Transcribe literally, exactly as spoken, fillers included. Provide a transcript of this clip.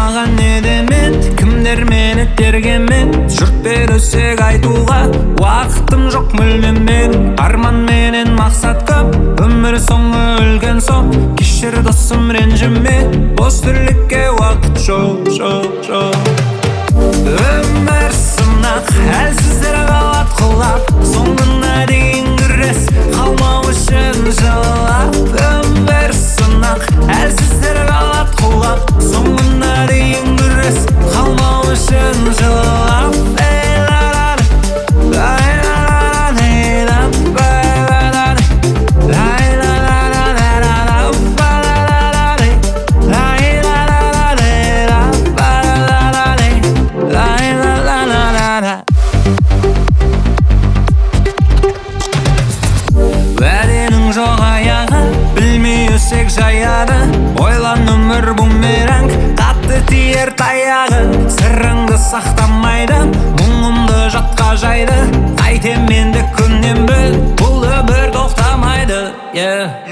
маған не демен, кімдер мені тергемен. Жұрт бересек айтуға уақытым жоқ мүлдем мен. Арман менен мақсат көп, өмір соңы өлген соң. Кешір досым ренжіме, бос тірлікке уақыт жоқ, жоқ, жоқ. Өмір сынақ, әлсіздер қалат құлап, соңына дейін күрес, қалмау үшін жылап. Өмір сынақ, әлсіздер қалат құлап, соңына дейін күрес, қалмау үшін жылап. Бәденің жоқ аяғы, білмей өсек жаяды. Ойлан өмір бумеранг, қатты тиер таяғы. Сырыңды сақтамайды, мұңымды жатқа жайды. Қайтем менді күннен біл, бұл өмір тоқтамайды.